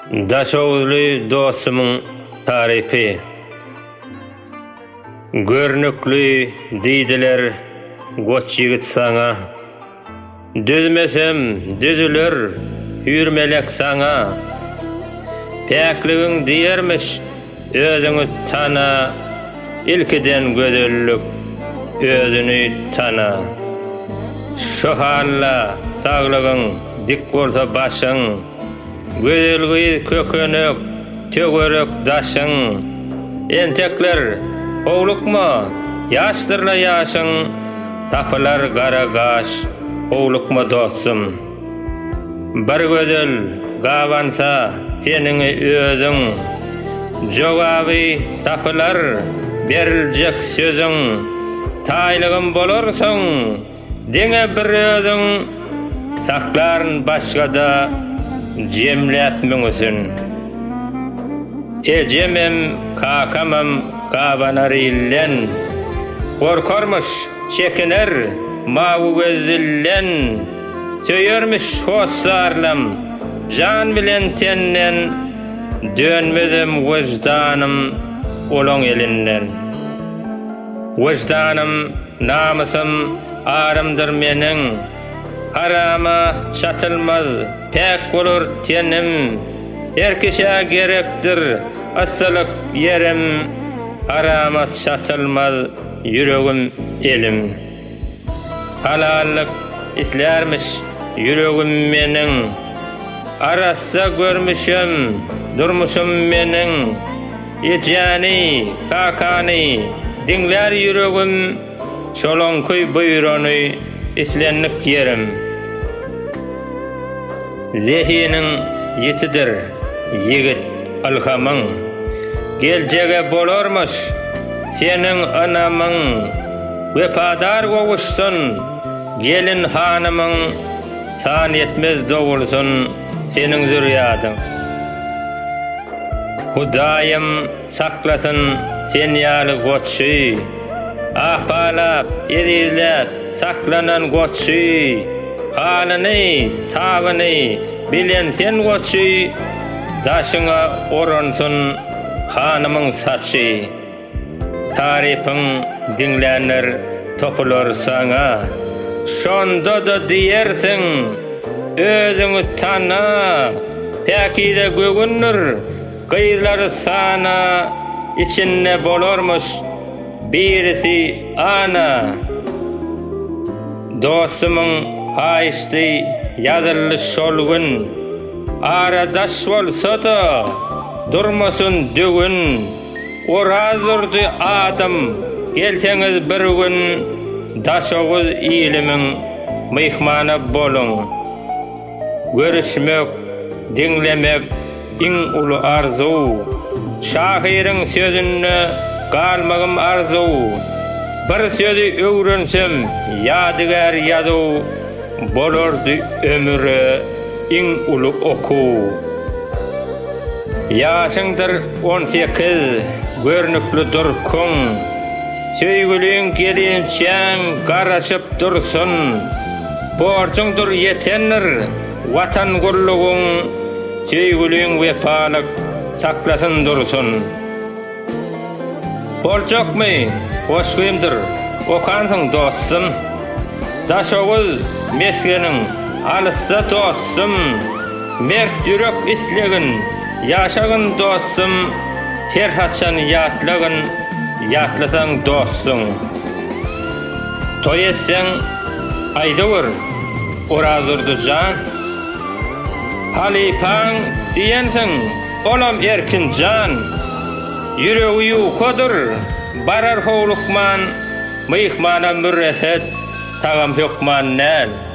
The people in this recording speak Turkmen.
Daşoğuzlu dostumun tarifi. Görnüklü deydiler goç yigit sana. Düzmesem düzülür hürmelek sana. Pekligin diyermiş özünü tana. İlkiden gözellük özünü tana. Şu halla sağlığın dik bolsa başın. Gözelgi kökönök, tögörök daşın. Entekler oğlukma, yaştırla yaşın. Tapılar gara gaş, oğlukma dostum. Bir gözel gavansa tenini özün. Jogabi tapılar beriljek sözün. Taylığın bolursun, dene bir özün. Sakların başkada cemletmüňüsün. Ejemem, kakamam, kabanar illen. Korkarmış, çekiner, mavu gözillen. Söyörmüş hossarlam, can bilen tennen. Dönmezem vicdanım, olon elinden. Vicdanım, namusum, arımdır menin. Harama çatılmaz, pek olur tenim. Herkese gerektir, asalık yerim. Harama çatılmaz, yüreğim elim. Halallık islermiş, yüreğim menin. Arassa görmüşüm, durmuşum menin. Ecani, kakani, dinler yüreğim. Şolonkuy buyronu, islenlik yerim. Zehinin yetidir, yigit alhamın. Geljege bolormuş, senin anamın. Vepadar goguşsun, gelin hanımın. San yetmez doğulsun, senin zürriyadın. Hudayım saklasın, sen yalı goçşu. Ahbalap, edizlep, saklanan goçşu. Halını, tavını, bilen sen goçşu. Daşına oransun, hanımın saçı. Tarifin dinlenir, topulur sana. Şonda da diyersin, özünü tana. Peki de gögünür, kıyızları sana. İçinne bolormuş, birisi ana. Dostumun haişti yazılı şolgun. Aradaş bolsa da durmasın dügün. Orazurdu adam, gelseniz bir gün. Daşoğuz ilimin mihmanı bolun. Görüşmek, dinlemek in ulu arzu. Şahirin sözünü kalmagım arzu. Bir sözü öğrensem yadigar yazu. Bolurdu ömürü in ulu oku. Yaşındır 18, görnüklü durkun. Söýgülüň gelinçäň garaşyp dursun. Borçuňdur yetenir watan gurlugyň. Söýgülüň wepalyk saklasyn dursun. Boljakmy? Hoşgymdyr. Okansyň dostum. Daşoğuz meskeniň alsa dostum. Mert ýürek islegin, ýaşagyn dostum. Her haçan ýatlagyn, ýatlasaň dostum. Toy etseň aýdyr, orazurdy jan. Halipaň diýensiň, olam erkin jan. Ýüregi ýukadyr, barar howlukman. Mihmana mürrehet, tagam hukman näl.